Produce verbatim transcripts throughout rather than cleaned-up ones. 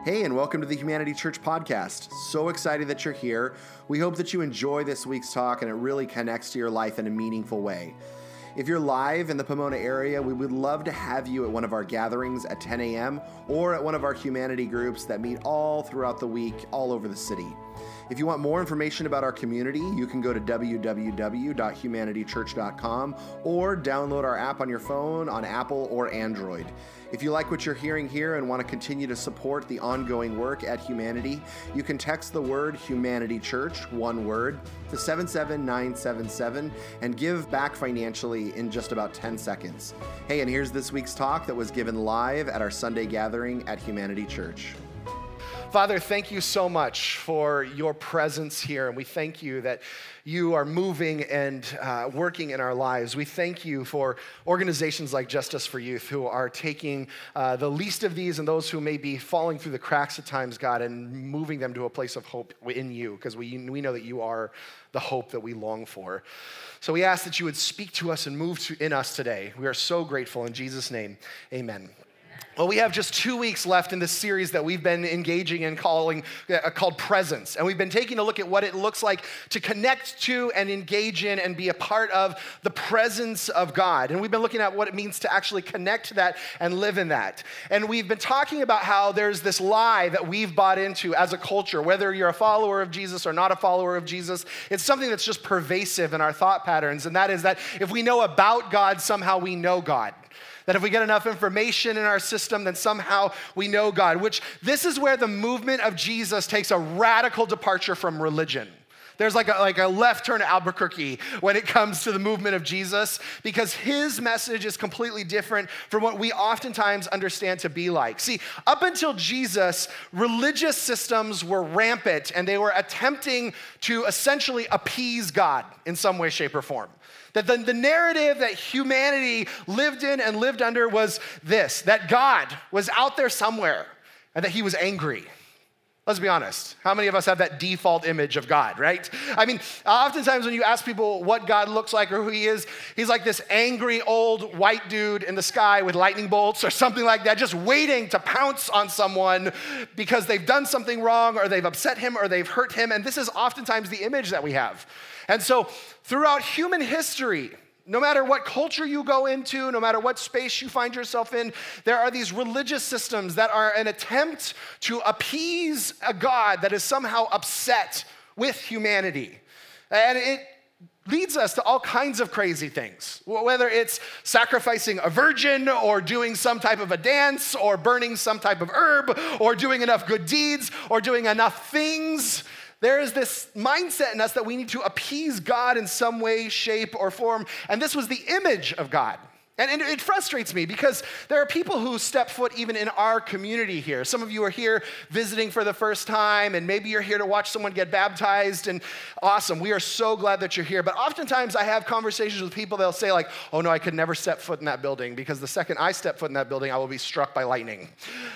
Hey, and welcome to the Humanity Church podcast. So excited that you're here. We hope that you enjoy this week's talk and it really connects to your life in a meaningful way. If you're live in the Pomona area, we would love to have you at one of our gatherings at ten a.m. or at one of our humanity groups that meet all throughout the week, all over the city. If you want more information about our community, you can go to w w w dot humanity church dot com or download our app on your phone on Apple or Android. If you like what you're hearing here and want to continue to support the ongoing work at Humanity, you can text the word Humanity Church, one word, to seven seven nine seven seven and give back financially in just about ten seconds. Hey, and here's this week's talk that was given live at our Sunday gathering at Humanity Church. Father, thank you so much for your presence here, and we thank you that you are moving and uh, working in our lives. We thank you for organizations like Justice for Youth who are taking uh, the least of these and those who may be falling through the cracks at times, God, and moving them to a place of hope in you, because we, we know that you are the hope that we long for. So we ask that you would speak to us and move to, in us today. We are so grateful. In Jesus' name, amen. Well, we have just two weeks left in this series that we've been engaging in calling, uh, called Presence. And we've been taking a look at what it looks like to connect to and engage in and be a part of the presence of God. And we've been looking at what it means to actually connect to that and live in that. And we've been talking about how there's this lie that we've bought into as a culture, whether you're a follower of Jesus or not a follower of Jesus. It's something that's just pervasive in our thought patterns. And that is that if we know about God, somehow we know God. That if we get enough information in our system, then somehow we know God, which this is where the movement of Jesus takes a radical departure from religion. There's like a, like a left turn at Albuquerque when it comes to the movement of Jesus, because his message is completely different from what we oftentimes understand to be like. See, up until Jesus, religious systems were rampant and they were attempting to essentially appease God in some way, shape, or form. That the, the narrative that humanity lived in and lived under was this, that God was out there somewhere and that he was angry. Let's be honest. How many of us have that default image of God, right? I mean, oftentimes when you ask people what God looks like or who he is, he's like this angry old white dude in the sky with lightning bolts or something like that, just waiting to pounce on someone because they've done something wrong or they've upset him or they've hurt him. And this is oftentimes the image that we have. And so throughout human history, no matter what culture you go into, no matter what space you find yourself in, there are these religious systems that are an attempt to appease a God that is somehow upset with humanity. And it leads us to all kinds of crazy things, whether it's sacrificing a virgin or doing some type of a dance or burning some type of herb or doing enough good deeds or doing enough things. There is this mindset in us that we need to appease God in some way, shape, or form. And this was the image of God. And it frustrates me because there are people who step foot even in our community here. Some of you are here visiting for the first time, and maybe you're here to watch someone get baptized, and awesome. We are so glad that you're here. But oftentimes I have conversations with people, they'll say like, oh no, I could never step foot in that building because the second I step foot in that building, I will be struck by lightning.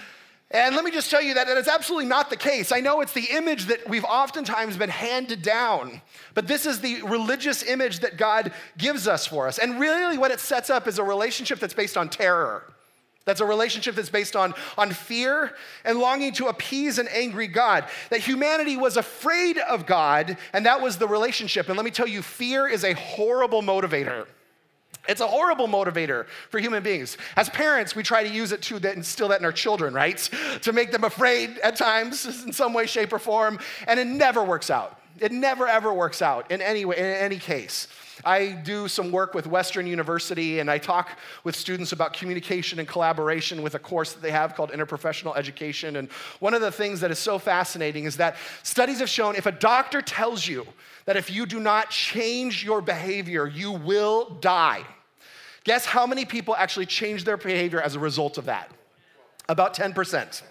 And let me just tell you that that is absolutely not the case. I know it's the image that we've oftentimes been handed down, but this is the religious image that God gives us for us. And really what it sets up is a relationship that's based on terror. That's a relationship that's based on, on fear and longing to appease an angry God. That humanity was afraid of God, and that was the relationship. And let me tell you, fear is a horrible motivator. It's a horrible motivator for human beings. As parents, we try to use it to instill that in our children, right? To make them afraid at times in some way, shape, or form, and it never works out. It never, ever works out in any way, in any case. I do some work with Western University, and I talk with students about communication and collaboration with a course that they have called Interprofessional Education. And one of the things that is so fascinating is that studies have shown if a doctor tells you that if you do not change your behavior, you will die, guess how many people actually change their behavior as a result of that? About ten percent.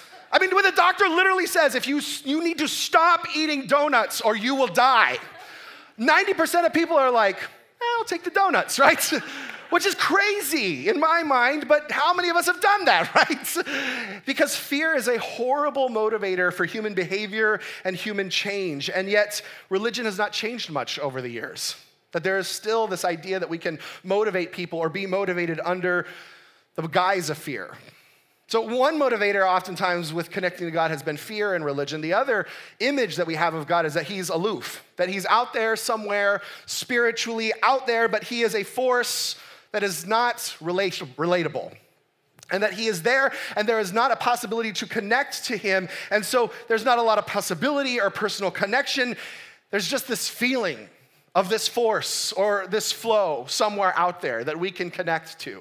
I mean, when the doctor literally says, if you, you need to stop eating donuts or you will die, ninety percent of people are like, eh, I'll take the donuts, right? Which is crazy in my mind, but how many of us have done that, right? Because fear is a horrible motivator for human behavior and human change, and yet religion has not changed much over the years. That there is still this idea that we can motivate people or be motivated under the guise of fear. So one motivator oftentimes with connecting to God has been fear in religion. The other image that we have of God is that he's aloof, that he's out there somewhere spiritually out there, but he is a force that is not relate- relatable. And that he is there and there is not a possibility to connect to him. And so there's not a lot of possibility or personal connection. There's just this feeling of this force or this flow somewhere out there that we can connect to.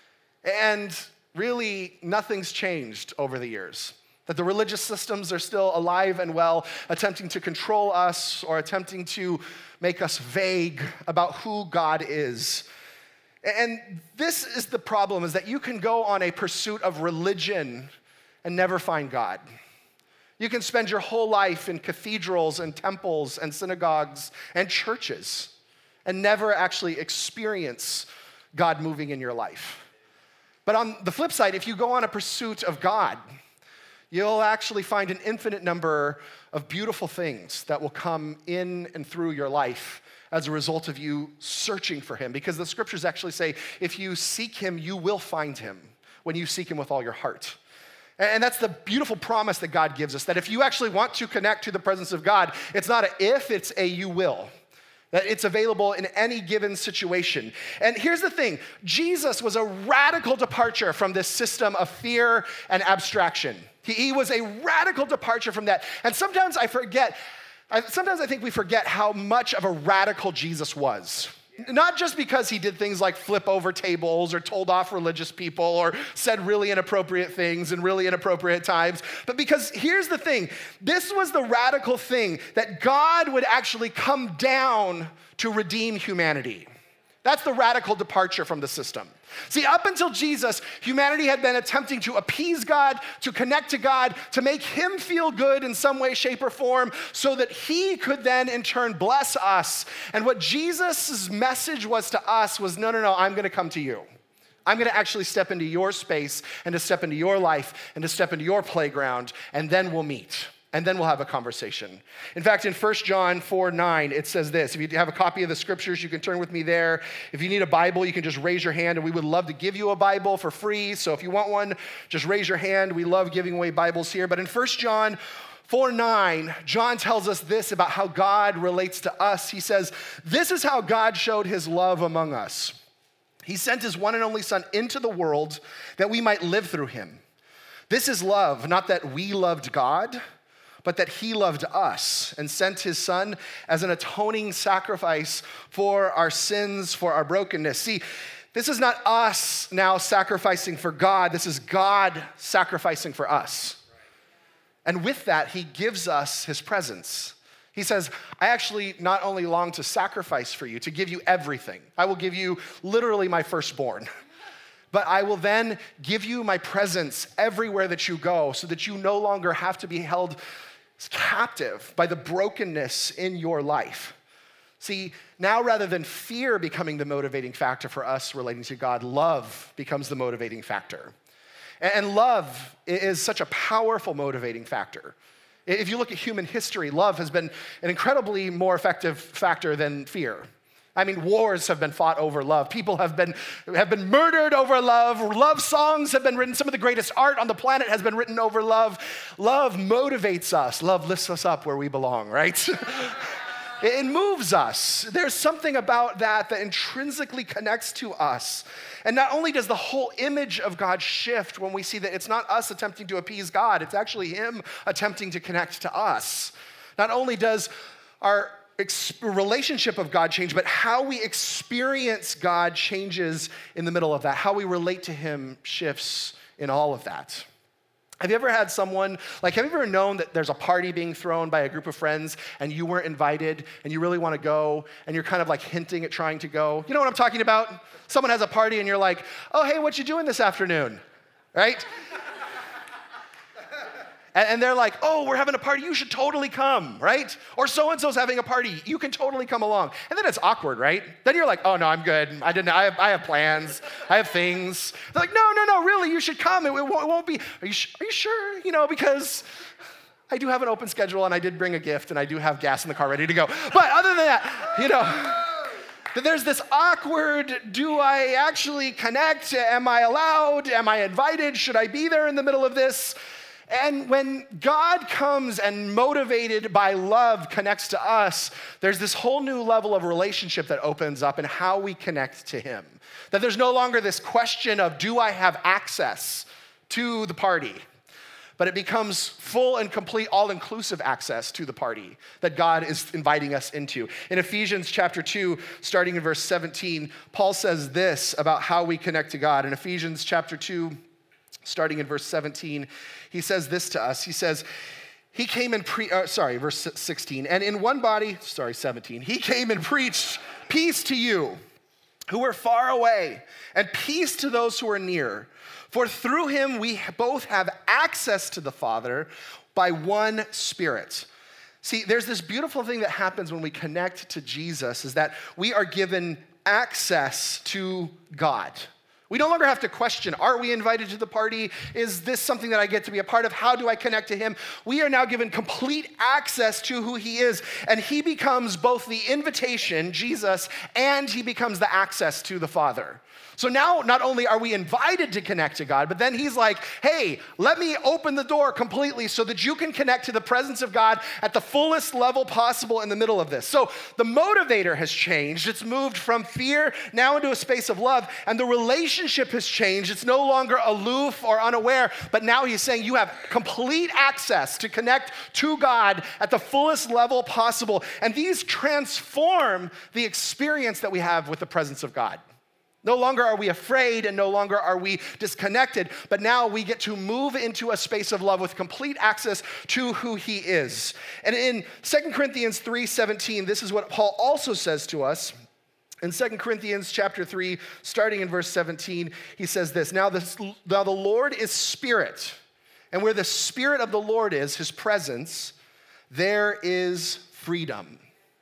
And really, nothing's changed over the years. That the religious systems are still alive and well, attempting to control us or attempting to make us vague about who God is. And this is the problem, is that you can go on a pursuit of religion and never find God. You can spend your whole life in cathedrals and temples and synagogues and churches and never actually experience God moving in your life. But on the flip side, if you go on a pursuit of God, you'll actually find an infinite number of beautiful things that will come in and through your life as a result of you searching for him. Because the scriptures actually say, if you seek him, you will find him when you seek him with all your heart. And that's the beautiful promise that God gives us, that if you actually want to connect to the presence of God, it's not an if, it's a you will. That it's available in any given situation. And here's the thing, Jesus was a radical departure from this system of fear and abstraction. He, he was a radical departure from that. And sometimes I forget, I, sometimes I think we forget how much of a radical Jesus was. Not just because he did things like flip over tables or told off religious people or said really inappropriate things in really inappropriate times, but because here's the thing, this was the radical thing, that God would actually come down to redeem humanity. That's the radical departure from the system. See, up until Jesus, humanity had been attempting to appease God, to connect to God, to make him feel good in some way, shape, or form, so that he could then in turn bless us. And what Jesus' message was to us was, no, no, no, I'm gonna come to you. I'm gonna actually step into your space and to step into your life and to step into your playground, and then we'll meet. And then we'll have a conversation. In fact, in First John four nine, it says this. If you have a copy of the scriptures, you can turn with me there. If you need a Bible, you can just raise your hand, and we would love to give you a Bible for free. So if you want one, just raise your hand. We love giving away Bibles here. But in First John four nine, John tells us this about how God relates to us. He says, this is how God showed his love among us. He sent his one and only Son into the world that we might live through him. This is love, not that we loved God, but that he loved us and sent his Son as an atoning sacrifice for our sins, for our brokenness. See, this is not us now sacrificing for God. This is God sacrificing for us. And with that, he gives us his presence. He says, I actually not only long to sacrifice for you, to give you everything. I will give you literally my firstborn. But I will then give you my presence everywhere that you go, so that you no longer have to be held captive by the brokenness in your life. See, now rather than fear becoming the motivating factor for us relating to God, love becomes the motivating factor. And love is such a powerful motivating factor. If you look at human history, love has been an incredibly more effective factor than fear. I mean, wars have been fought over love. People have been, have been murdered over love. Love songs have been written. Some of the greatest art on the planet has been written over love. Love motivates us. Love lifts us up where we belong, right? It moves us. There's something about that that intrinsically connects to us. And not only does the whole image of God shift when we see that it's not us attempting to appease God, it's actually him attempting to connect to us. Not only does our relationship of God change, but how we experience God changes in the middle of that. How we relate to him shifts in all of that. Have you ever had someone, like have you ever known that there's a party being thrown by a group of friends and you weren't invited and you really want to go and you're kind of like hinting at trying to go? You know what I'm talking about? Someone has a party and you're like, oh, hey, what you doing this afternoon? Right? And they're like, oh, we're having a party, you should totally come, right? Or so-and-so's having a party, you can totally come along. And then it's awkward, right? Then you're like, oh, no, I'm good. I didn't, I have, I have plans, I have things. They're like, no, no, no, really, you should come. It, it, won't, it won't be, are you, are you sure? You know, because I do have an open schedule and I did bring a gift and I do have gas in the car ready to go. But other than that, you know, That there's this awkward, do I actually connect? Am I allowed? Am I invited? Should I be there in the middle of this? And when God comes and motivated by love connects to us, there's this whole new level of relationship that opens up in how we connect to him. That there's no longer this question of, do I have access to the party? But it becomes full and complete, all-inclusive access to the party that God is inviting us into. In Ephesians chapter two, starting in verse seventeen, Paul says this about how we connect to God. In Ephesians chapter two, starting in verse seventeen, he says this to us. He says, he came and pre, uh, sorry, verse sixteen, and in one body, sorry, seventeen, he came and preached peace to you who are far away, and peace to those who are near. For through him we both have access to the Father by one Spirit. See, there's this beautiful thing that happens when we connect to Jesus, is that we are given access to God. We no longer have to question, are we invited to the party? Is this something that I get to be a part of? How do I connect to him? We are now given complete access to who he is, and he becomes both the invitation, Jesus, and he becomes the access to the Father. So now, not only are we invited to connect to God, but then he's like, hey, let me open the door completely so that you can connect to the presence of God at the fullest level possible in the middle of this. So the motivator has changed. It's moved from fear now into a space of love, and the relationship has changed. It's no longer aloof or unaware, but now he's saying you have complete access to connect to God at the fullest level possible. And these transform the experience that we have with the presence of God. No longer are we afraid and no longer are we disconnected, but now we get to move into a space of love with complete access to who he is. And in Second Corinthians three seventeen, this is what Paul also says to us. In Second Corinthians chapter three, starting in verse seventeen, he says this, now, this, now the Lord is spirit, and where the spirit of the Lord is, his presence, there is freedom.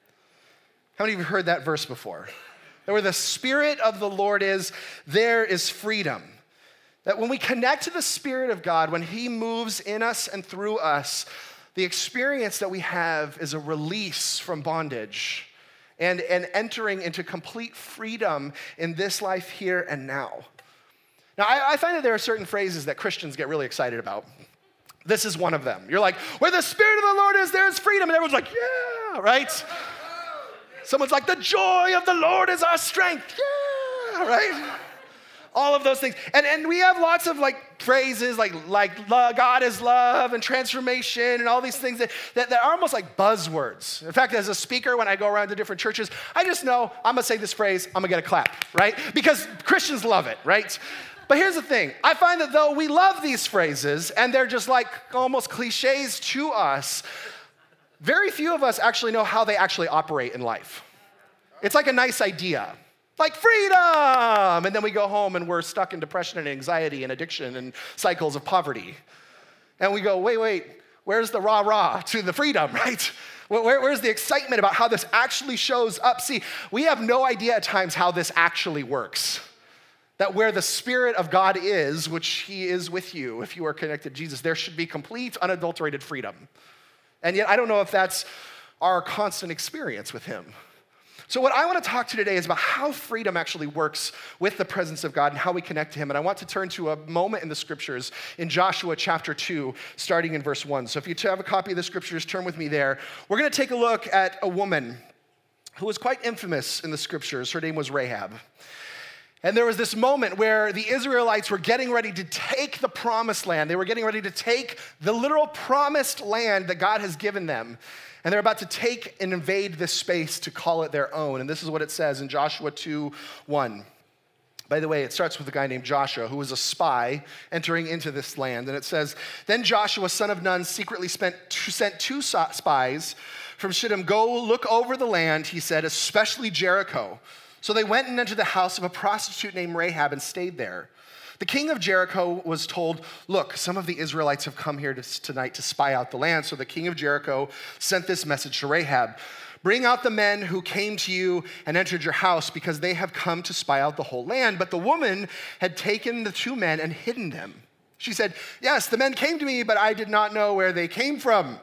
How many of you have heard that verse before? That where the Spirit of the Lord is, there is freedom. That when we connect to the Spirit of God, when he moves in us and through us, the experience that we have is a release from bondage and, and entering into complete freedom in this life here and now. Now, I, I find that there are certain phrases that Christians get really excited about. This is one of them. You're like, where the Spirit of the Lord is, there is freedom. And everyone's like, yeah, right? Someone's like, the joy of the Lord is our strength. Yeah, right? All of those things. And, and we have lots of like phrases like, like God is love and transformation and all these things that, that, that are almost like buzzwords. In fact, as a speaker, when I go around to different churches, I just know I'm going to say this phrase, I'm going to get a clap, right? Because Christians love it, right? But here's the thing. I find that though we love these phrases and they're just like almost cliches to us, very few of us actually know how they actually operate in life. It's like a nice idea, like freedom, and then we go home and we're stuck in depression and anxiety and addiction and cycles of poverty. And we go, wait, wait, where's the rah-rah to the freedom, right? Where, where's the excitement about how this actually shows up? See, we have no idea at times how this actually works. That where the Spirit of God is, which he is with you if you are connected to Jesus, there should be complete, unadulterated freedom. And yet, I don't know if that's our constant experience with him. So what I want to talk to today is about how freedom actually works with the presence of God and how we connect to him. And I want to turn to a moment in the scriptures in Joshua chapter two, starting in verse one. So if you have a copy of the scriptures, turn with me there. We're going to take a look at a woman who was quite infamous in the scriptures. Her name was Rahab. And there was this moment where the Israelites were getting ready to take the promised land. They were getting ready to take the literal promised land that God has given them. And they're about to take and invade this space to call it their own. And this is what it says in Joshua two one. By the way, it starts with a guy named Joshua, who was a spy entering into this land. And it says, then Joshua, son of Nun, secretly spent, sent two spies from Shittim. Go look over the land, he said, especially Jericho. So they went and entered the house of a prostitute named Rahab and stayed there. The king of Jericho was told, look, some of the Israelites have come here to, tonight to spy out the land. So the king of Jericho sent this message to Rahab. Bring out the men who came to you and entered your house because they have come to spy out the whole land. But the woman had taken the two men and hidden them. She said, yes, the men came to me, but I did not know where they came from.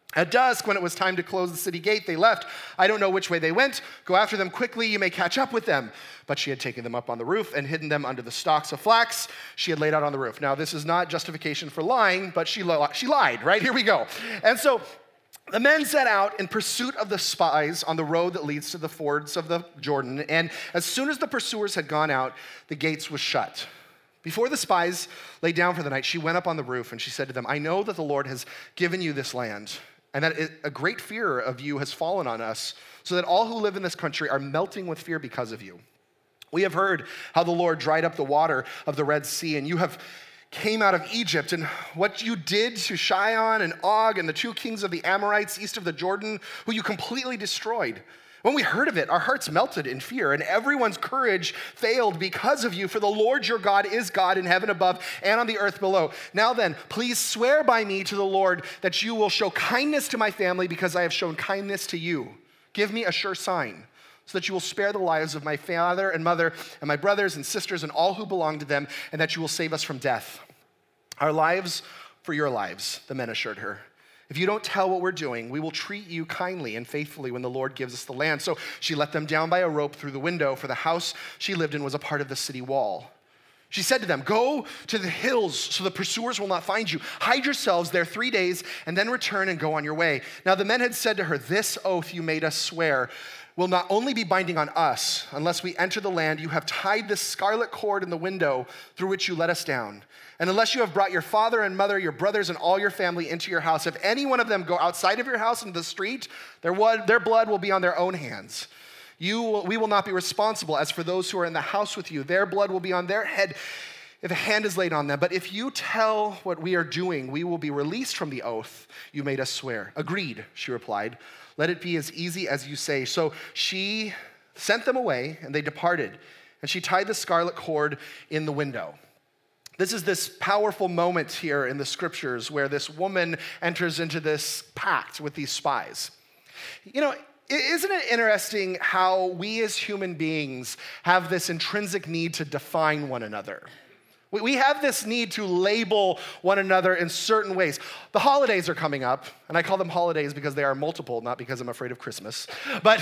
At dusk, when it was time to close the city gate, they left. I don't know which way they went. Go after them quickly. You may catch up with them. But she had taken them up on the roof and hidden them under the stalks of flax she had laid out on the roof. Now, this is not justification for lying, but she, li- she lied, right? Here we go. And so the men set out in pursuit of the spies on the road that leads to the fords of the Jordan. And as soon as the pursuers had gone out, the gates were shut. Before the spies lay down for the night, she went up on the roof and she said to them, I know that the Lord has given you this land, and that it, a great fear of you has fallen on us, so that all who live in this country are melting with fear because of you. We have heard how the Lord dried up the water of the Red Sea, and you have came out of Egypt, and what you did to Sihon and Og and the two kings of the Amorites east of the Jordan, who you completely destroyed. When we heard of it, our hearts melted in fear, and everyone's courage failed because of you, for the Lord your God is God in heaven above and on the earth below. Now then, please swear by me to the Lord that you will show kindness to my family because I have shown kindness to you. Give me a sure sign, so that you will spare the lives of my father and mother and my brothers and sisters and all who belong to them, and that you will save us from death. Our lives for your lives, the men assured her. If you don't tell what we're doing, we will treat you kindly and faithfully when the Lord gives us the land. So she let them down by a rope through the window, for the house she lived in was a part of the city wall. She said to them, go to the hills so the pursuers will not find you. Hide yourselves there three days and then return and go on your way. Now the men had said to her, this oath you made us swear will not only be binding on us unless we enter the land you have tied this scarlet cord in the window through which you let us down. And unless you have brought your father and mother, your brothers, and all your family into your house, if any one of them go outside of your house into the street, their, their blood will be on their own hands. You will, we will not be responsible. As for those who are in the house with you, their blood will be on their head if a hand is laid on them. But if you tell what we are doing, we will be released from the oath you made us swear. Agreed, she replied. Let it be as easy as you say. So she sent them away, and they departed. And she tied the scarlet cord in the window. This is this powerful moment here in the scriptures where this woman enters into this pact with these spies. You know, isn't it interesting how we as human beings have this intrinsic need to define one another? We have this need to label one another in certain ways. The holidays are coming up, and I call them holidays because they are multiple, not because I'm afraid of Christmas. But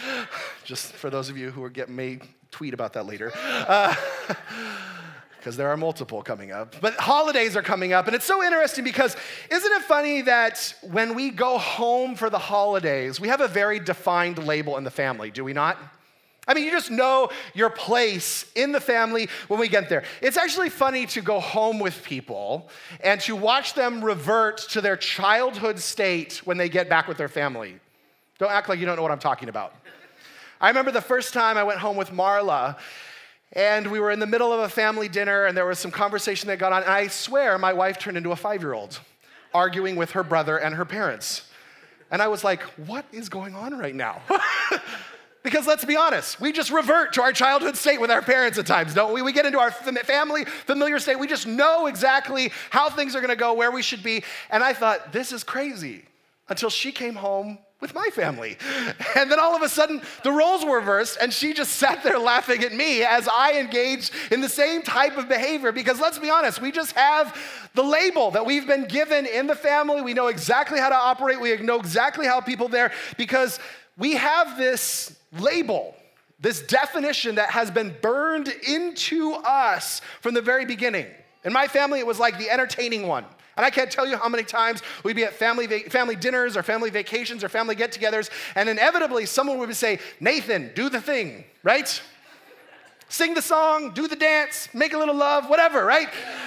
just for those of you who are getting may tweet about that later. Uh, because there are multiple coming up. But holidays are coming up, and it's so interesting because isn't it funny that when we go home for the holidays, we have a very defined label in the family, do we not? I mean, you just know your place in the family when we get there. It's actually funny to go home with people and to watch them revert to their childhood state when they get back with their family. Don't act like you don't know what I'm talking about. I remember the first time I went home with Marla, and we were in the middle of a family dinner, and there was some conversation that got on, and I swear my wife turned into a five-year-old, arguing with her brother and her parents. And I was like, what is going on right now? Because let's be honest, we just revert to our childhood state with our parents at times, don't we? We get into our family familiar state. We just know exactly how things are going to go, where we should be. And I thought, this is crazy, until she came home with my family. And then all of a sudden, the roles were reversed, and she just sat there laughing at me as I engaged in the same type of behavior. Because let's be honest, we just have the label that we've been given in the family. We know exactly how to operate. We know exactly how people there, because we have this label, this definition that has been burned into us from the very beginning. In my family, it was like the entertaining one. And I can't tell you how many times we'd be at family va- family dinners or family vacations or family get-togethers, and inevitably someone would say, Nathan, do the thing, right? Sing the song, do the dance, make a little love, whatever, right?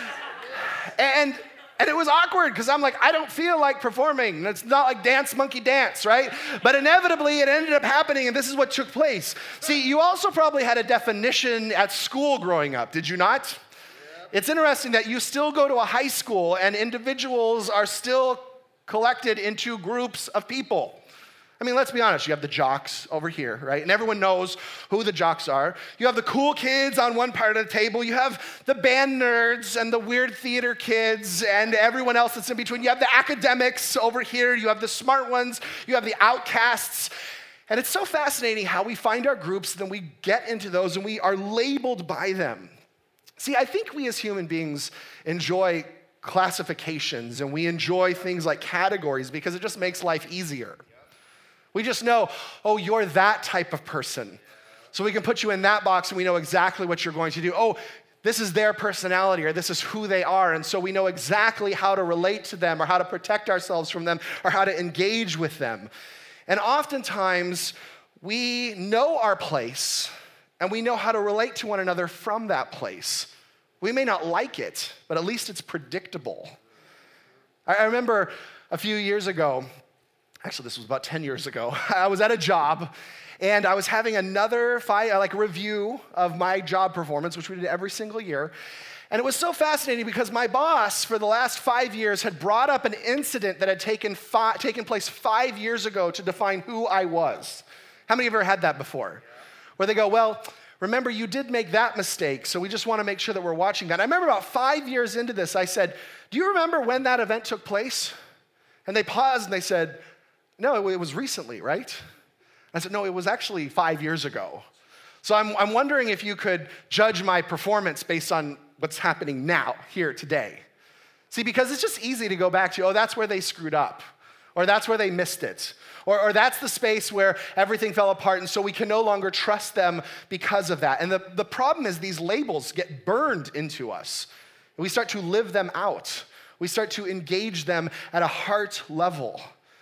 And and it was awkward because I'm like, I don't feel like performing. It's not like dance, monkey dance, right? But inevitably it ended up happening, and this is what took place. See, you also probably had a definition at school growing up, did you not? It's interesting that you still go to a high school and individuals are still collected into groups of people. I mean, let's be honest, you have the jocks over here, right? And everyone knows who the jocks are. You have the cool kids on one part of the table. You have the band nerds and the weird theater kids and everyone else that's in between. You have the academics over here. You have the smart ones. You have the outcasts. And it's so fascinating how we find our groups, then we get into those and we are labeled by them. See, I think we as human beings enjoy classifications and we enjoy things like categories because it just makes life easier. We just know, oh, you're that type of person. So we can put you in that box and we know exactly what you're going to do. Oh, this is their personality or this is who they are. And so we know exactly how to relate to them or how to protect ourselves from them or how to engage with them. And oftentimes we know our place and we know how to relate to one another from that place. We may not like it, but at least it's predictable. I remember a few years ago, actually this was about ten years ago, I was at a job and I was having another fi- like review of my job performance, which we did every single year. And it was so fascinating because my boss for the last five years had brought up an incident that had taken, fi- taken place five years ago to define who I was. How many of you have ever had that before? Where they go, well, remember, you did make that mistake, so we just want to make sure that we're watching that. I remember about five years into this, I said, do you remember when that event took place? And they paused and they said, no, it was recently, right? I said, no, it was actually five years ago. So I'm, I'm wondering if you could judge my performance based on what's happening now, here, today. See, because it's just easy to go back to, oh, that's where they screwed up. Or that's where they missed it. Or, or that's the space where everything fell apart, and so we can no longer trust them because of that. And the, the problem is these labels get burned into us. We start to live them out. We start to engage them at a heart level.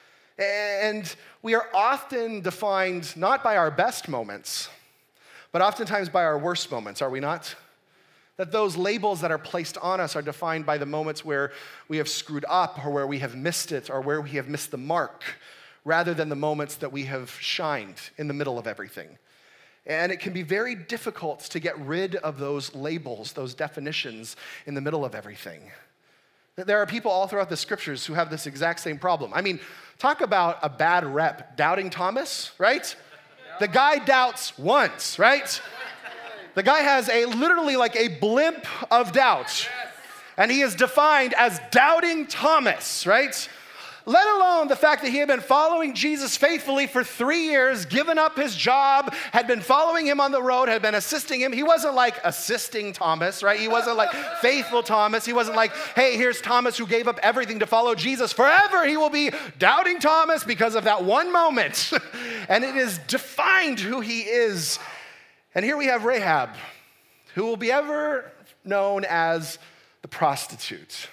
And we are often defined not by our best moments, but oftentimes by our worst moments, are we not? That those labels that are placed on us are defined by the moments where we have screwed up or where we have missed it or where we have missed the mark, rather than the moments that we have shined in the middle of everything. And it can be very difficult to get rid of those labels, those definitions in the middle of everything. There are people all throughout the scriptures who have this exact same problem. I mean, talk about a bad rep. Doubting Thomas, right? The guy doubts once, right? The guy has a literally like a blimp of doubt. And he is defined as Doubting Thomas, right? Let alone the fact that he had been following Jesus faithfully for three years, given up his job, had been following him on the road, had been assisting him. He wasn't like assisting Thomas, right? He wasn't like faithful Thomas. He wasn't like, hey, here's Thomas who gave up everything to follow Jesus. Forever he will be Doubting Thomas because of that one moment. And it is defined who he is. And here we have Rahab, who will be ever known as the prostitute.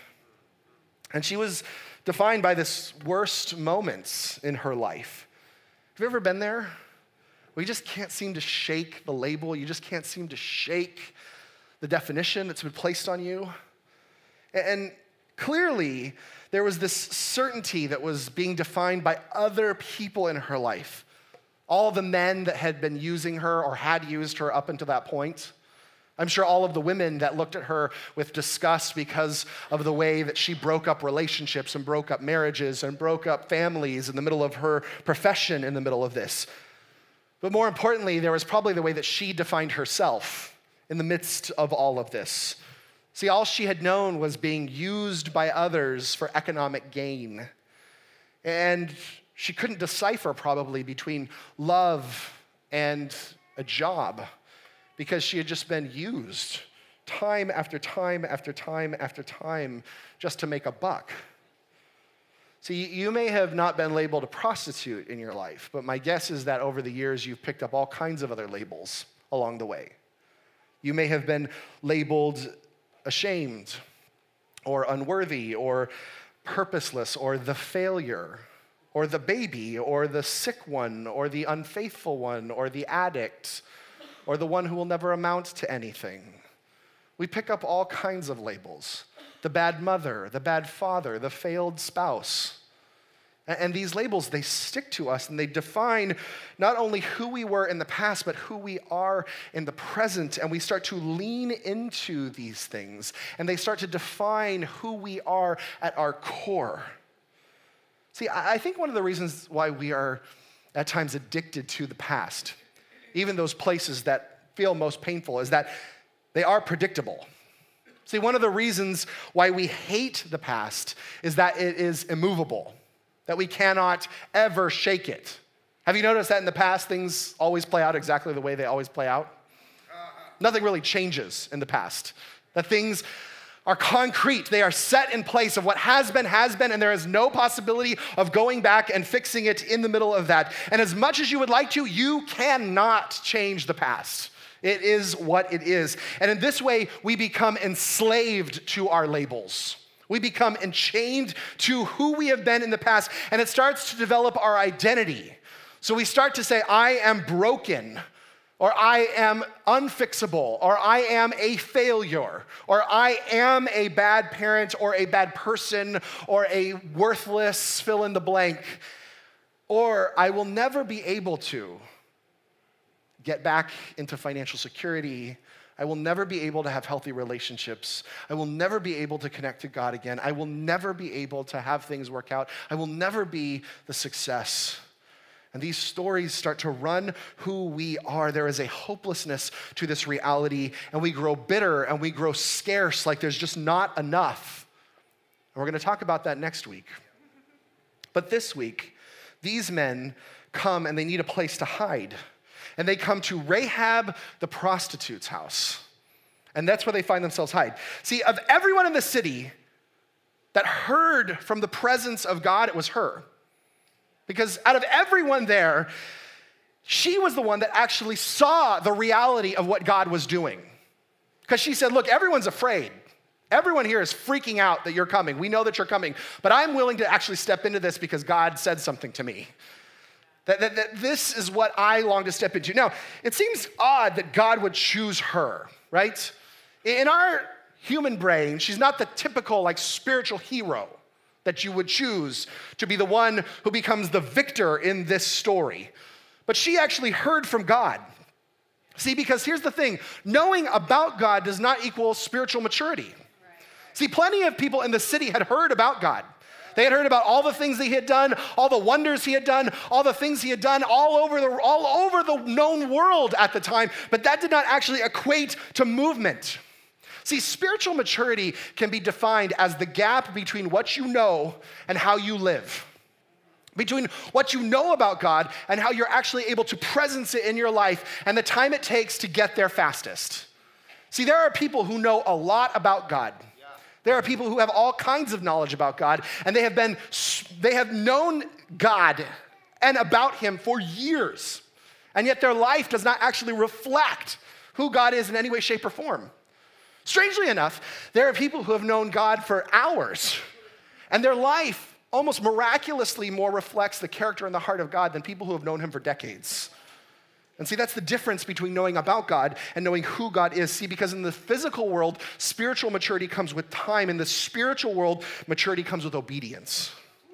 And she was defined by this worst moments in her life. Have you ever been there? Where you just can't seem to shake the label. You just can't seem to shake the definition that's been placed on you. And clearly, there was this certainty that was being defined by other people in her life. All the men that had been using her or had used her up until that point. I'm sure all of the women that looked at her with disgust because of the way that she broke up relationships and broke up marriages and broke up families in the middle of her profession in the middle of this. But more importantly, there was probably the way that she defined herself in the midst of all of this. See, all she had known was being used by others for economic gain. And she couldn't decipher probably between love and a job because she had just been used time after time after time after time just to make a buck. See, you may have not been labeled a prostitute in your life, but my guess is that over the years you've picked up all kinds of other labels along the way. You may have been labeled ashamed or unworthy or purposeless or the failure, or the baby, or the sick one, or the unfaithful one, or the addict, or the one who will never amount to anything. We pick up all kinds of labels. The bad mother, the bad father, the failed spouse. And these labels, they stick to us and they define not only who we were in the past, but who we are in the present. And we start to lean into these things and they start to define who we are at our core. See, I think one of the reasons why we are at times addicted to the past, even those places that feel most painful, is that they are predictable. See, one of the reasons why we hate the past is that it is immovable, that we cannot ever shake it. Have you noticed that in the past, things always play out exactly the way they always play out? Uh-huh. Nothing really changes in the past. That things are concrete. They are set in place of what has been, has been, and there is no possibility of going back and fixing it in the middle of that. And as much as you would like to, you cannot change the past. It is what it is. And in this way, we become enslaved to our labels. We become enchained to who we have been in the past, and it starts to develop our identity. So we start to say, I am broken, or I am unfixable, or I am a failure, or I am a bad parent, or a bad person, or a worthless fill in the blank, or I will never be able to get back into financial security. I will never be able to have healthy relationships. I will never be able to connect to God again. I will never be able to have things work out. I will never be the success. And these stories start to run who we are. There is a hopelessness to this reality, and we grow bitter and we grow scarce, like there's just not enough. And we're going to talk about that next week. But this week, these men come and they need a place to hide. And they come to Rahab the prostitute's house. And that's where they find themselves hide. See, of everyone in the city that heard from the presence of God, it was her. Because out of everyone there, she was the one that actually saw the reality of what God was doing. Because she said, look, everyone's afraid. Everyone here is freaking out that you're coming. We know that you're coming. But I'm willing to actually step into this because God said something to me. That, that, that this is what I long to step into. Now, it seems odd that God would choose her, right? In our human brain, she's not the typical like spiritual hero that you would choose to be the one who becomes the victor in this story. But she actually heard from God. See, because here's the thing, knowing about God does not equal spiritual maturity. Right. See, plenty of people in the city had heard about God. They had heard about all the things that he had done, all the wonders he had done, all the things he had done all over the, all over the known world at the time, but that did not actually equate to movement. See, spiritual maturity can be defined as the gap between what you know and how you live. Between what you know about God and how you're actually able to presence it in your life and the time it takes to get there fastest. See, there are people who know a lot about God. There are people who have all kinds of knowledge about God, and they have been, they have known God and about him for years, and yet their life does not actually reflect who God is in any way, shape, or form. Strangely enough, there are people who have known God for hours, and their life almost miraculously more reflects the character and the heart of God than people who have known him for decades. And see, that's the difference between knowing about God and knowing who God is. See, because in the physical world, spiritual maturity comes with time. In the spiritual world, maturity comes with obedience.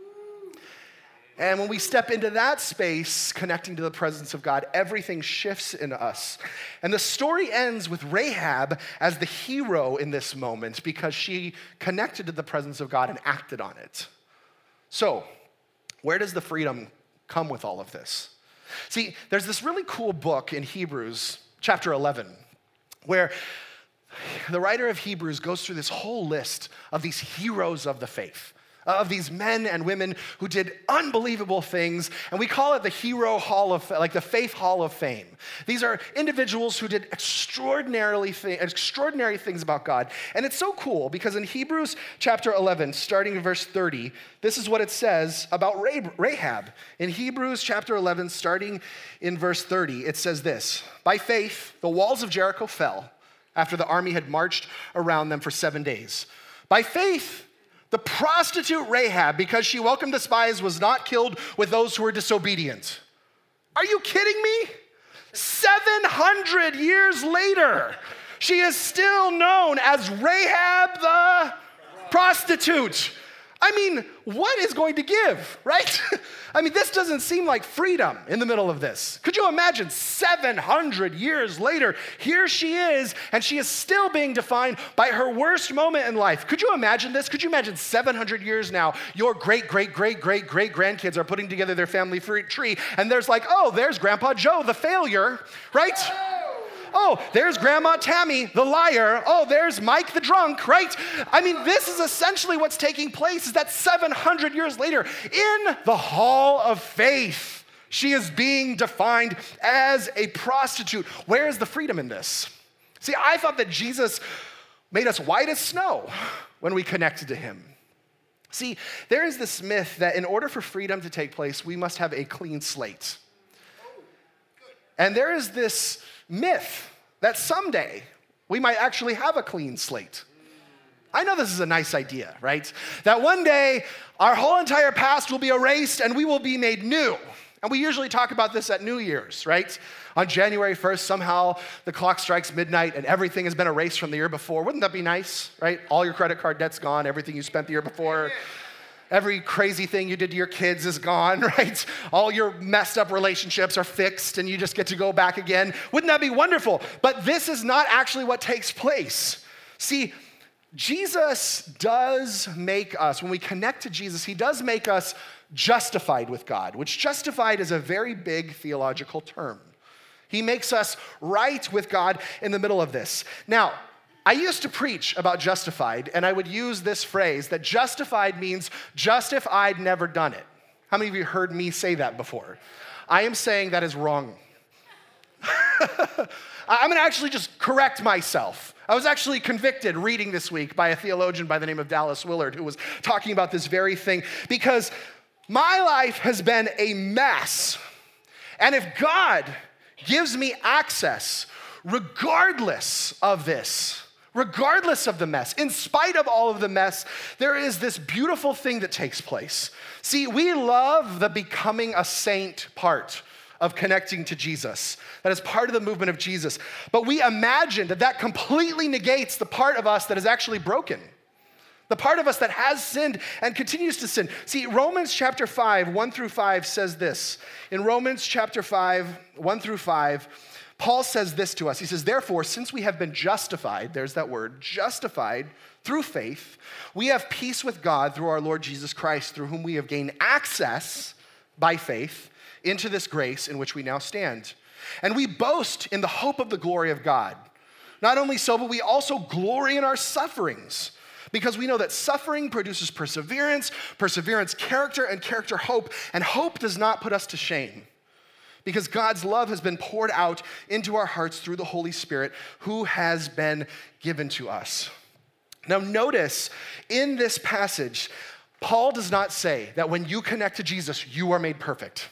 And when we step into that space, connecting to the presence of God, everything shifts in us. And the story ends with Rahab as the hero in this moment because she connected to the presence of God and acted on it. So, where does the freedom come with all of this? See, there's this really cool book in Hebrews, chapter eleven, where the writer of Hebrews goes through this whole list of these heroes of the faith, of these men and women who did unbelievable things, and we call it the Hero Hall of, like the Faith Hall of Fame. These are individuals who did extraordinarily th- extraordinary things about God, and it's so cool because in Hebrews chapter eleven, starting in verse thirty, this is what it says about Rahab. In Hebrews chapter eleven, starting in verse thirty, it says this: by faith, the walls of Jericho fell after the army had marched around them for seven days. By faith, the prostitute Rahab, because she welcomed the spies, was not killed with those who were disobedient. Are you kidding me? seven hundred years later, she is still known as Rahab the prostitute. I mean, what is going to give, right? I mean, this doesn't seem like freedom in the middle of this. Could you imagine seven hundred years later, here she is, and she is still being defined by her worst moment in life. Could you imagine this? Could you imagine seven hundred years now, your great, great, great, great, great grandkids are putting together their family tree, and there's like, oh, there's Grandpa Joe, the failure, right? Oh, there's Grandma Tammy, the liar. Oh, there's Mike, the drunk, right? I mean, this is essentially what's taking place, is that seven hundred years later, in the Hall of Faith, she is being defined as a prostitute. Where is the freedom in this? See, I thought that Jesus made us white as snow when we connected to him. See, there is this myth that in order for freedom to take place, we must have a clean slate. And there is this myth that someday we might actually have a clean slate. I know this is a nice idea, right? That one day our whole entire past will be erased and we will be made new. And we usually talk about this at New Year's, right? On January first, somehow the clock strikes midnight and everything has been erased from the year before. Wouldn't that be nice, right? All your credit card debt's gone, everything you spent the year before. Every crazy thing you did to your kids is gone, right? All your messed up relationships are fixed and you just get to go back again. Wouldn't that be wonderful? But this is not actually what takes place. See, Jesus does make us, when we connect to Jesus, he does make us justified with God, which justified is a very big theological term. He makes us right with God in the middle of this. Now, I used to preach about justified, and I would use this phrase that justified means just if I'd never done it. How many of you heard me say that before? I am saying that is wrong. I'm going to actually just correct myself. I was actually convicted reading this week by a theologian by the name of Dallas Willard who was talking about this very thing because my life has been a mess. And if God gives me access, regardless of this, regardless of the mess, in spite of all of the mess, there is this beautiful thing that takes place. See, we love the becoming a saint part of connecting to Jesus. That is part of the movement of Jesus. But we imagine that that completely negates the part of us that is actually broken. The part of us that has sinned and continues to sin. See, Romans chapter five, one through five says this. In Romans chapter five, one through five, Paul says this to us. He says, therefore, since we have been justified, there's that word, justified through faith, we have peace with God through our Lord Jesus Christ, through whom we have gained access by faith into this grace in which we now stand. And we boast in the hope of the glory of God. Not only so, but we also glory in our sufferings, because we know that suffering produces perseverance, perseverance, character, and character, hope. And hope does not put us to shame, because God's love has been poured out into our hearts through the Holy Spirit who has been given to us. Now notice, in this passage, Paul does not say that when you connect to Jesus, you are made perfect.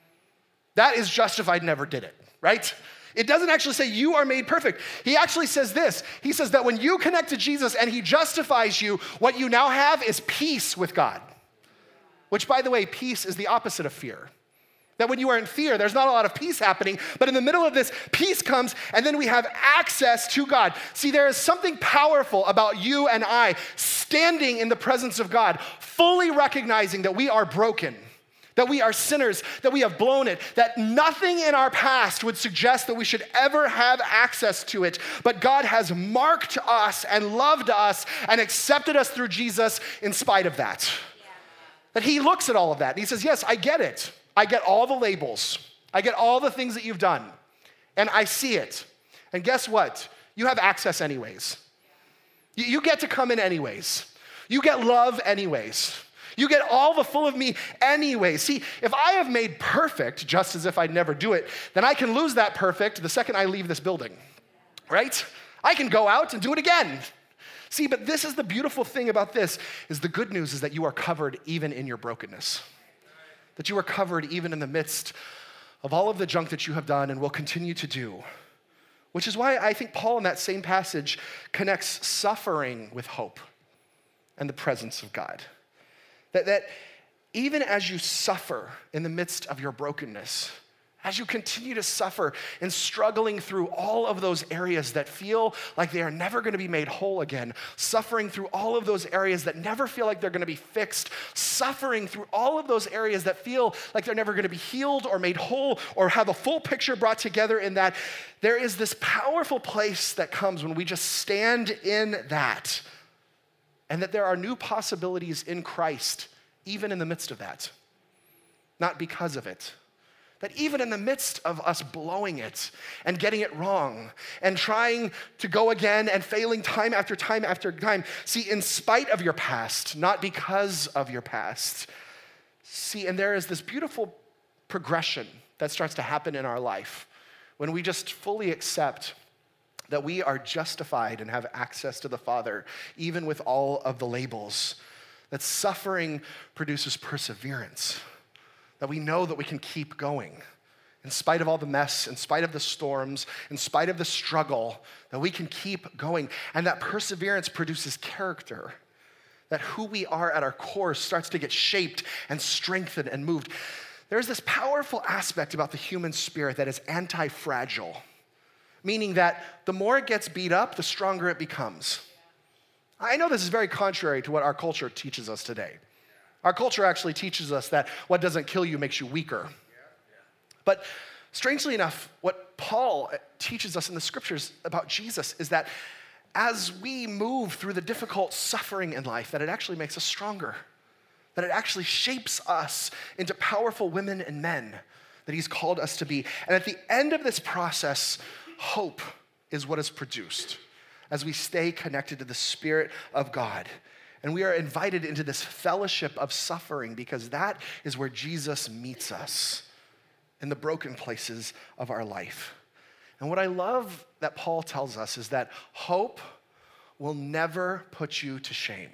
That is justified, never did it, right? It doesn't actually say you are made perfect. He actually says this. He says that when you connect to Jesus and he justifies you, what you now have is peace with God. Which, by the way, peace is the opposite of fear. That when you are in fear, there's not a lot of peace happening, but in the middle of this, peace comes, and then we have access to God. See, there is something powerful about you and I standing in the presence of God, fully recognizing that we are broken, that we are sinners, that we have blown it, that nothing in our past would suggest that we should ever have access to it. But God has marked us and loved us and accepted us through Jesus in spite of that. Yeah. That he looks at all of that and he says, yes, I get it. I get all the labels. I get all the things that you've done. And I see it. And guess what? You have access anyways. You, you get to come in anyways. You get love anyways. You get all the full of me anyway. See, if I have made perfect, just as if I'd never do it, then I can lose that perfect the second I leave this building, right? I can go out and do it again. See, but this is the beautiful thing about this, is the good news is that you are covered even in your brokenness. That you are covered even in the midst of all of the junk that you have done and will continue to do. Which is why I think Paul in that same passage connects suffering with hope and the presence of God. That, that even as you suffer in the midst of your brokenness, as you continue to suffer and struggling through all of those areas that feel like they are never going to be made whole again, suffering through all of those areas that never feel like they're going to be fixed, suffering through all of those areas that feel like they're never going to be healed or made whole or have a full picture brought together in that, there is this powerful place that comes when we just stand in that. And that there are new possibilities in Christ, even in the midst of that. Not because of it. That even in the midst of us blowing it and getting it wrong and trying to go again and failing time after time after time, see, in spite of your past, not because of your past. See, and there is this beautiful progression that starts to happen in our life when we just fully accept that we are justified and have access to the Father, even with all of the labels, that suffering produces perseverance, that we know that we can keep going in spite of all the mess, in spite of the storms, in spite of the struggle, that we can keep going. And that perseverance produces character, that who we are at our core starts to get shaped and strengthened and moved. There's this powerful aspect about the human spirit that is anti-fragile, meaning that the more it gets beat up, the stronger it becomes. I know this is very contrary to what our culture teaches us today. Our culture actually teaches us that what doesn't kill you makes you weaker. But strangely enough, what Paul teaches us in the scriptures about Jesus is that as we move through the difficult suffering in life, that it actually makes us stronger, that it actually shapes us into powerful women and men that he's called us to be. And at the end of this process, hope is what is produced as we stay connected to the Spirit of God. And we are invited into this fellowship of suffering because that is where Jesus meets us, in the broken places of our life. And what I love that Paul tells us is that hope will never put you to shame.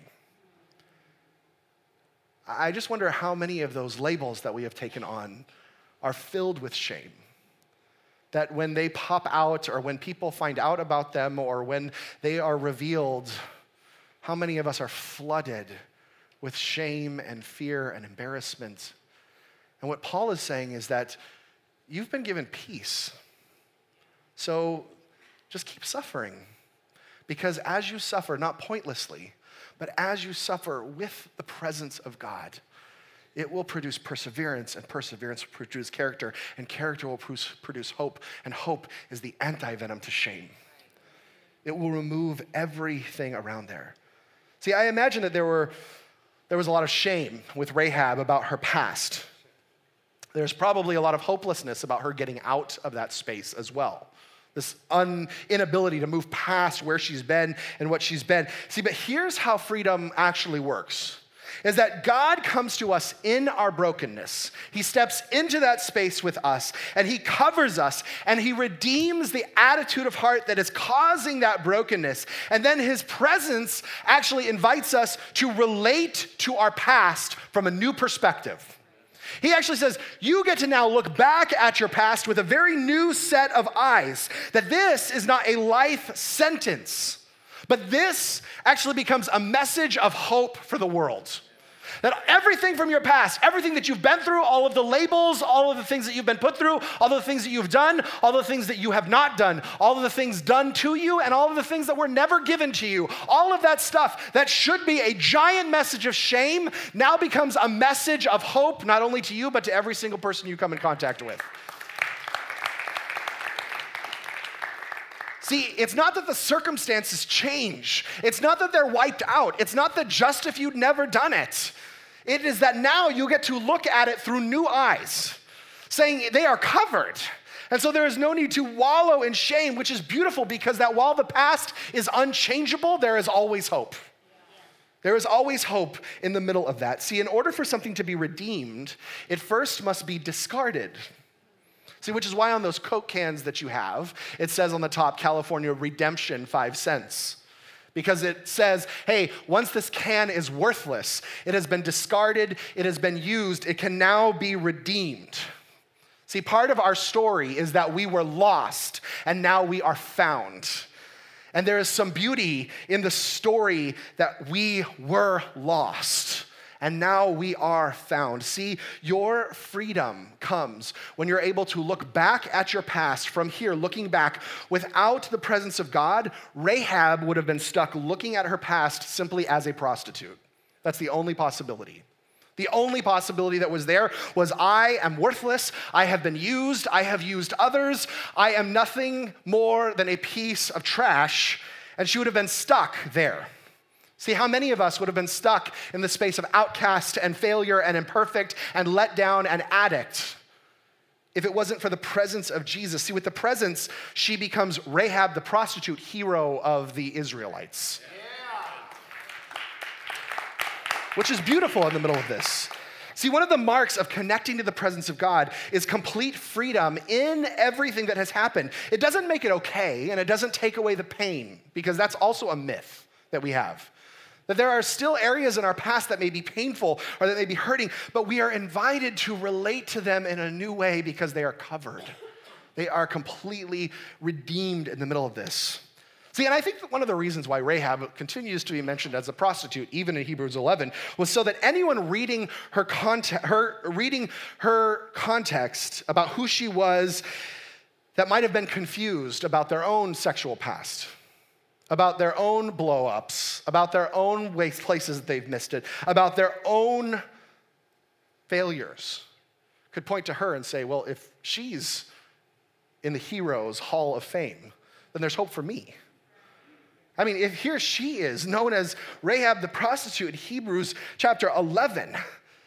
I just wonder how many of those labels that we have taken on are filled with shame. That when they pop out, or when people find out about them, or when they are revealed, how many of us are flooded with shame and fear and embarrassment? And what Paul is saying is that you've been given peace. So just keep suffering. Because as you suffer, not pointlessly, but as you suffer with the presence of God, it will produce perseverance, and perseverance will produce character, and character will produce hope, and hope is the anti-venom to shame. It will remove everything around there. See, I imagine that there were there was a lot of shame with Rahab about her past. There's probably a lot of hopelessness about her getting out of that space as well. This un- inability to move past where she's been and what she's been. See, but here's how freedom actually works, is that God comes to us in our brokenness. He steps into that space with us, and he covers us, and he redeems the attitude of heart that is causing that brokenness. And then his presence actually invites us to relate to our past from a new perspective. He actually says, you get to now look back at your past with a very new set of eyes, that this is not a life sentence, but this actually becomes a message of hope for the world. That everything from your past, everything that you've been through, all of the labels, all of the things that you've been put through, all of the things that you've done, all of the things that you have not done, all of the things done to you, and all of the things that were never given to you, all of that stuff that should be a giant message of shame now becomes a message of hope, not only to you, but to every single person you come in contact with. See, it's not that the circumstances change. It's not that they're wiped out. It's not that just if you'd never done it. It is that now you get to look at it through new eyes, saying they are covered. And so there is no need to wallow in shame, which is beautiful, because that while the past is unchangeable, there is always hope. There is always hope in the middle of that. See, in order for something to be redeemed, it first must be discarded. See, which is why on those Coke cans that you have, it says on the top, California Redemption, five cents. Because it says, hey, once this can is worthless, it has been discarded, it has been used, it can now be redeemed. See, part of our story is that we were lost and now we are found. And there is some beauty in the story that we were lost and now we are found. See, your freedom comes when you're able to look back at your past from here, looking back. Without the presence of God, Rahab would have been stuck looking at her past simply as a prostitute. That's the only possibility. The only possibility that was there was, I am worthless, I have been used, I have used others, I am nothing more than a piece of trash, and she would have been stuck there. See, how many of us would have been stuck in the space of outcast and failure and imperfect and let down and addict if it wasn't for the presence of Jesus? See, with the presence, she becomes Rahab the prostitute, hero of the Israelites. Yeah. Which is beautiful in the middle of this. See, one of the marks of connecting to the presence of God is complete freedom in everything that has happened. It doesn't make it okay, and it doesn't take away the pain, because that's also a myth that we have. That there are still areas in our past that may be painful or that may be hurting, but we are invited to relate to them in a new way because they are covered. They are completely redeemed in the middle of this. See, and I think that one of the reasons why Rahab continues to be mentioned as a prostitute, even in Hebrews eleven, was so that anyone reading her, context, her, reading her context about who she was that might have been confused about their own sexual past, about their own blow-ups, about their own ways, places that they've missed it, about their own failures, could point to her and say, well, if she's in the heroes' hall of fame, then there's hope for me. I mean, if here she is, known as Rahab the prostitute in Hebrews chapter eleven,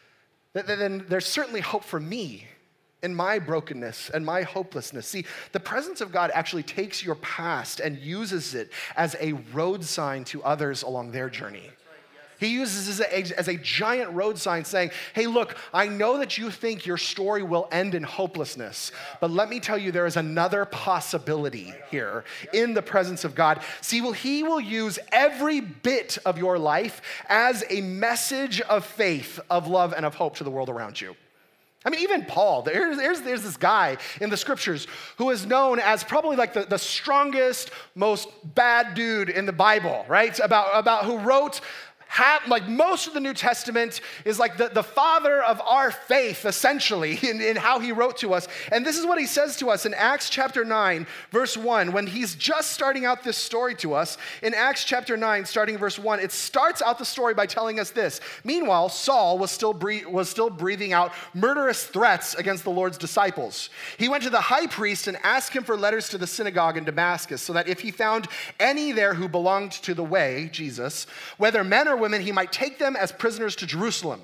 then there's certainly hope for me in my brokenness and my hopelessness. See, the presence of God actually takes your past and uses it as a road sign to others along their journey. He uses it as a, as a giant road sign saying, hey, look, I know that you think your story will end in hopelessness, but let me tell you, there is another possibility here in the presence of God. See, well, he will use every bit of your life as a message of faith, of love, and of hope to the world around you. I mean, even Paul, there's, there's, there's this guy in the scriptures who is known as probably like the, the strongest, most bad dude in the Bible, right? About, about who wrote Have, like most of the New Testament is like the, the father of our faith, essentially, in, in how he wrote to us. And this is what he says to us in Acts chapter nine, verse one, when he's just starting out this story to us. In Acts chapter nine, starting verse one, it starts out the story by telling us this. Meanwhile, Saul was still, bre- was still breathing out murderous threats against the Lord's disciples. He went to the high priest and asked him for letters to the synagogue in Damascus, so that if he found any there who belonged to the way, Jesus, whether men or women, he might take them as prisoners to Jerusalem.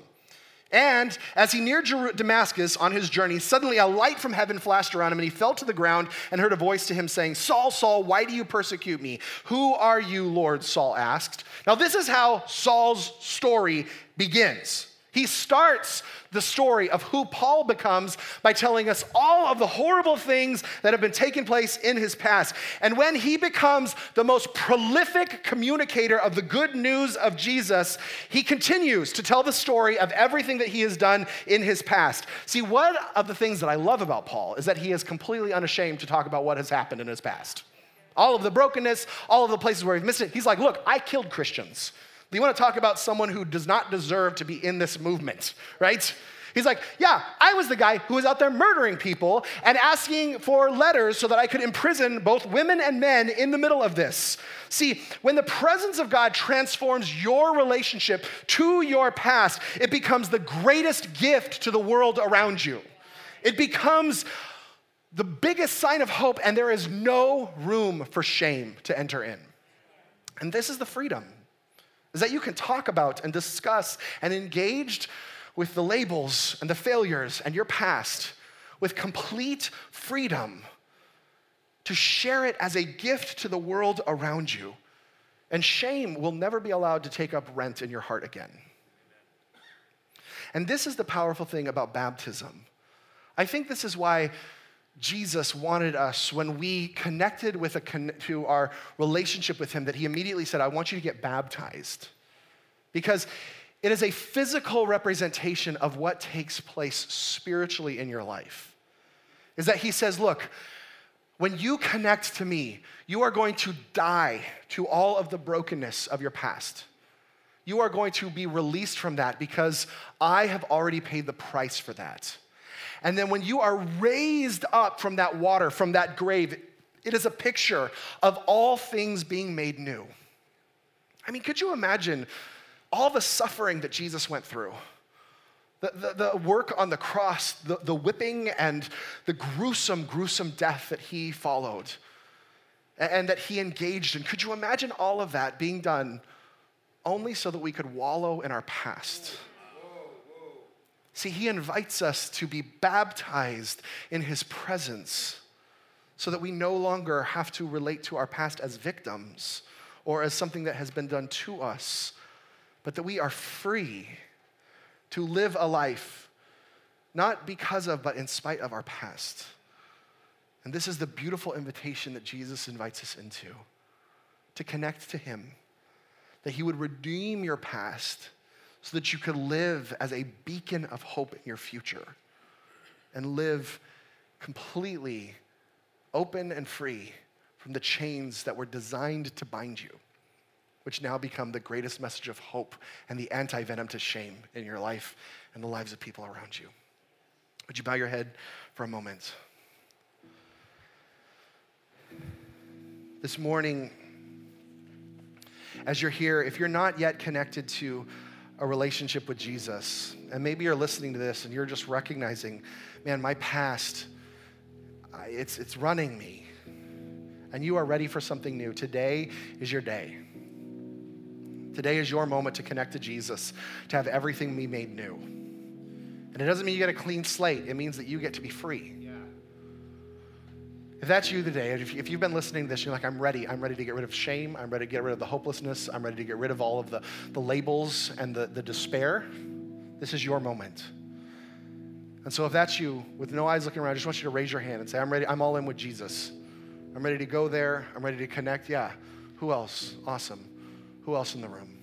And as he neared Jer- Damascus on his journey, suddenly a light from heaven flashed around him, and he fell to the ground and heard a voice to him saying, Saul, Saul, why do you persecute me? Who are you, Lord? Saul asked. Now this is how Saul's story begins. He starts the story of who Paul becomes by telling us all of the horrible things that have been taking place in his past. And when he becomes the most prolific communicator of the good news of Jesus, he continues to tell the story of everything that he has done in his past. See, one of the things that I love about Paul is that he is completely unashamed to talk about what has happened in his past. All of the brokenness, all of the places where he's missed it. He's like, look, I killed Christians. You want to talk about someone who does not deserve to be in this movement, right? He's like, yeah, I was the guy who was out there murdering people and asking for letters so that I could imprison both women and men in the middle of this. See, when the presence of God transforms your relationship to your past, it becomes the greatest gift to the world around you. It becomes the biggest sign of hope, and there is no room for shame to enter in. And this is the freedom, is that you can talk about and discuss and engage with the labels and the failures and your past with complete freedom to share it as a gift to the world around you. And shame will never be allowed to take up rent in your heart again. And this is the powerful thing about baptism. I think this is why Jesus wanted us, when we connected with a con- to our relationship with him, that he immediately said, I want you to get baptized. Because it is a physical representation of what takes place spiritually in your life. Is that he says, look, when you connect to me, you are going to die to all of the brokenness of your past. You are going to be released from that because I have already paid the price for that. And then when you are raised up from that water, from that grave, it is a picture of all things being made new. I mean, could you imagine all the suffering that Jesus went through? The, the, the work on the cross, the, the whipping and the gruesome, gruesome death that he followed and, and that he engaged in. Could you imagine all of that being done only so that we could wallow in our past? See, he invites us to be baptized in his presence so that we no longer have to relate to our past as victims or as something that has been done to us, but that we are free to live a life not because of, but in spite of our past. And this is the beautiful invitation that Jesus invites us into, to connect to him, that he would redeem your past so that you could live as a beacon of hope in your future and live completely open and free from the chains that were designed to bind you, which now become the greatest message of hope and the anti-venom to shame in your life and the lives of people around you. Would you bow your head for a moment? This morning, as you're here, if you're not yet connected to a relationship with Jesus, and maybe you're listening to this and you're just recognizing, man, my past, it's, it's running me, and you are ready for something new. Today is your day. Today is your moment to connect to Jesus, to have everything be made new. And it doesn't mean you get a clean slate. It means that you get to be free. Yeah. If that's you today, if, if you've been listening to this, you're like, I'm ready. I'm ready to get rid of shame. I'm ready to get rid of the hopelessness. I'm ready to get rid of all of the, the labels and the, the despair. This is your moment. And so if that's you, with no eyes looking around, I just want you to raise your hand and say, I'm ready. I'm all in with Jesus. I'm ready to go there. I'm ready to connect. Yeah. Who else? Awesome. Who else in the room?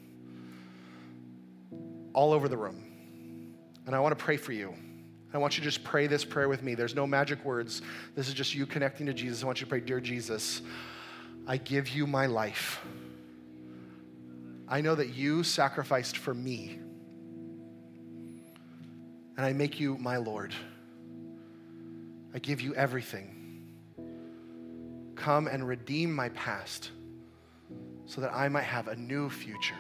All over the room. And I want to pray for you. I want you to just pray this prayer with me. There's no magic words. This is just you connecting to Jesus. I want you to pray, dear Jesus, I give you my life. I know that you sacrificed for me. And I make you my Lord. I give you everything. Come and redeem my past so that I might have a new future.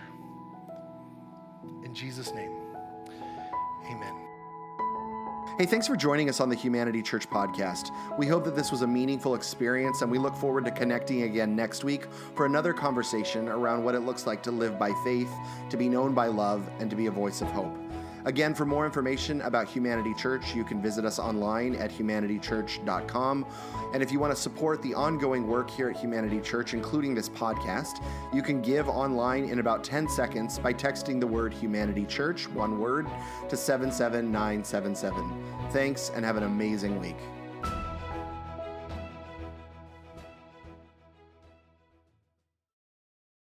In Jesus' name, amen. Hey, thanks for joining us on the Humanity Church podcast. We hope that this was a meaningful experience, and we look forward to connecting again next week for another conversation around what it looks like to live by faith, to be known by love, and to be a voice of hope. Again, for more information about Humanity Church, you can visit us online at humanity church dot com. And if you want to support the ongoing work here at Humanity Church, including this podcast, you can give online in about ten seconds by texting the word Humanity Church, one word, to seven seven nine seven seven. Thanks, and have an amazing week.